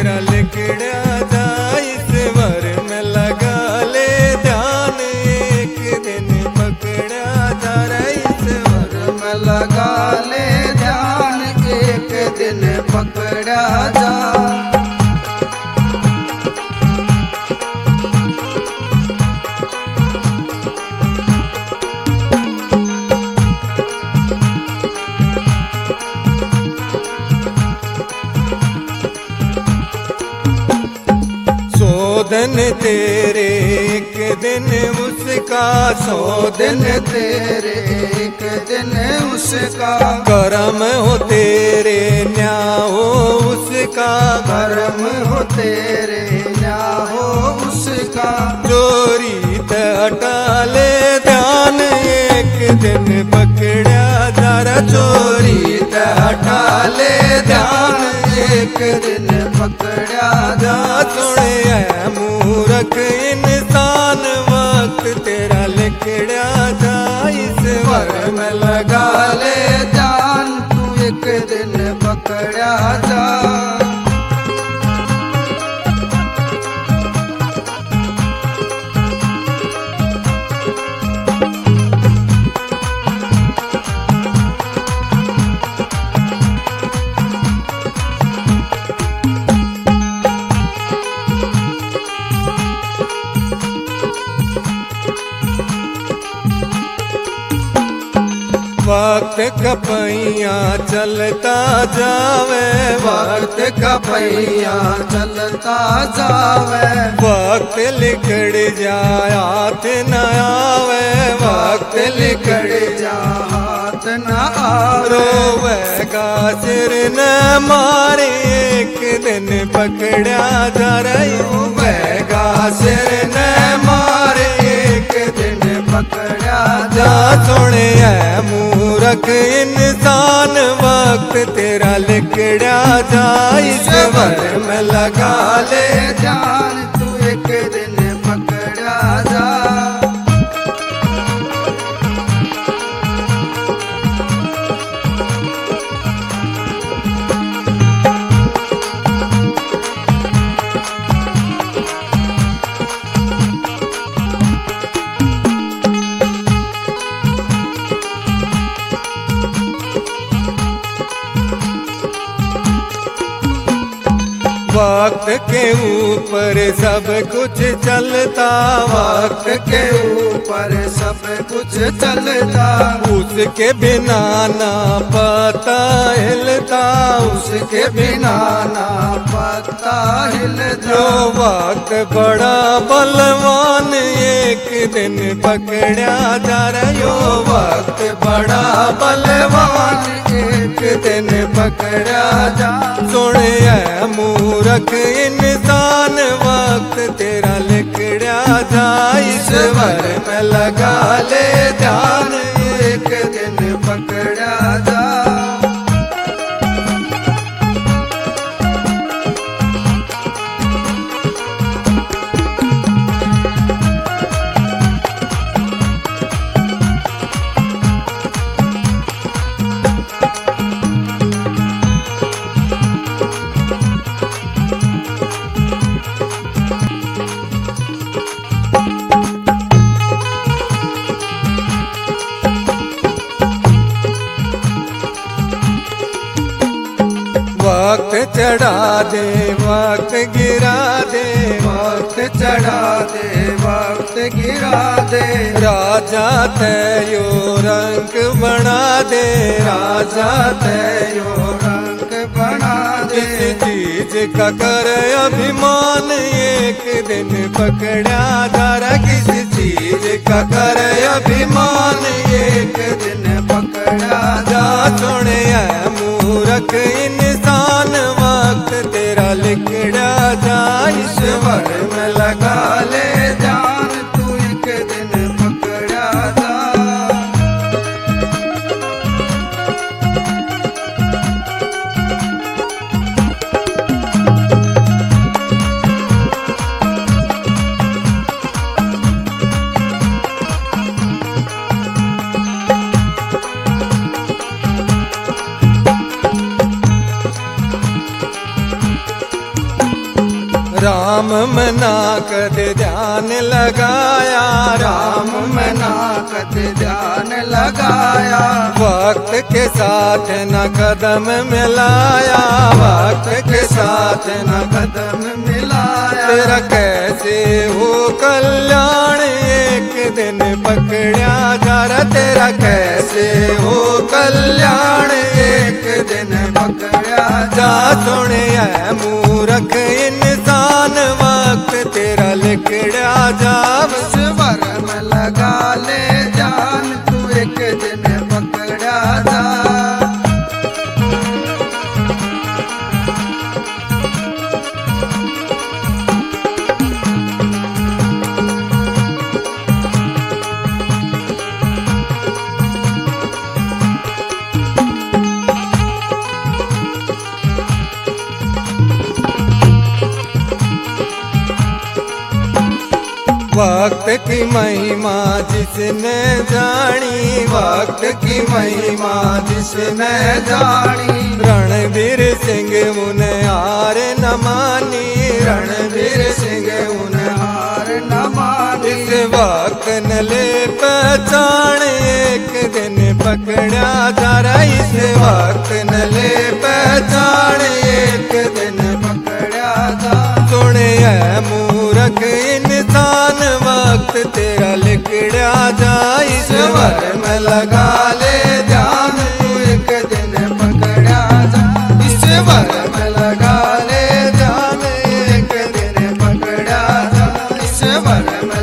तेरा लिखड़ा जा ईश्वर में लगा ले ध्यान, एक दिन पकड़ा जा ईश्वर में लगा ले ध्यान, एक दिन पकड़ा जा। दिन तेरे एक दिन उसका, 100 दिन तेरे एक दिन उसका, करम हो तेरे न्याय हो उसका, कर्म हो तेरे न्याय हो उसका। चोरी ते हटा ले ध्यान, एक दिन पकड़ा जा चोरी ते हटा ले ध्यान, एक दिन पकड़ा जा। सुने है मूर्ख इंसान वक्त तेरा लिखड़ा जा ईश्वर में लगा ले ध्यान, तू एक दिन पकड़ा जा। वक्त कपैया चलता जावे, वक्त कपैया चलता जावे, वक्त लिखड़ जाए हाथ न आवे, वक्त लिखड़ जा हाथ न आवे। रोवेगा सिर न मारे, एक दिन पकड़ा जा रोवेगा सिर न मारे, एक दिन पकड़ा जा। सुने है मूर्ख इंसान वक्त तेरा लिखड़ा जा ईश्वर में लगा ले ध्यान, तू एक दिन पकड़ा जा। वक्त के ऊपर सब कुछ चलता, वक्त के ऊपर सब कुछ चलता, उसके बिना ना पता हिलता, उसके बिना ना पता हिलता। जो वक्त बड़ा बलवान एक दिन पकड़ा जा रहा, वक्त बड़ा बलवान एक दिन पकड़ा जा। सुने है मूर्ख इंसान वक्त तेरा लिखड़ा जा ईश्वर में लगा ले ध्यान, एक दिन पकड़ा जा। वक्त चढ़ा दे वक्त गिरा दे, वक्त चढ़ा दे वक्त गिरा दे। राजा तेयो रंग बना दे, राजा तेयो रंग बना दे। इस चीज का कर अभिमान एक दिन पकड़ा जा, किसी चीज का कर अभिमान एक दिन पकड़ा जा। सुने है मूर्ख इंसान वक्त तेरा लिखड़ा जा ईश्वर में लगा ले ध्यान, तू एक दिन पकड़ा जा। राम मना कद ध्यान लगाया, राम में ना कद ध्यान लगाया, वक्त के साथ न कदम मिलाया, वक्त के साथ न कदम मिलाया। तेरा कैसे हो कल्याण एक दिन पकड़ा जा रहा, तेरा कैसे हो कल्याण एक दिन पकड़ा जा। सुने है मूर्ख इंसान वक्त तेरा लिखड़ा जा, ईश्वर में लगा ले जान तू एक दिन पकड़ा जा। वक्त की महिमा जिसने जानी, वक्त की महिमा जिसने जानी, रणवीर सिंह मुने हार न मानी, रणवीर सिंह मुने हार न मानी। इस वक्त न ले पहचान एक दिन पकड़ा जा रहा, इस वक्त न ले पहचान एक दिन पकड़ा जा। सुने है मूर्ख इंसान वक्त तेरा लिखड़ा जा, ईश्वर में लगा ले ध्यान तू एक दिन पकड़ा जा। ईश्वर में लगा ले ध्यान एक दिन पकड़ा जा, ईश्वर में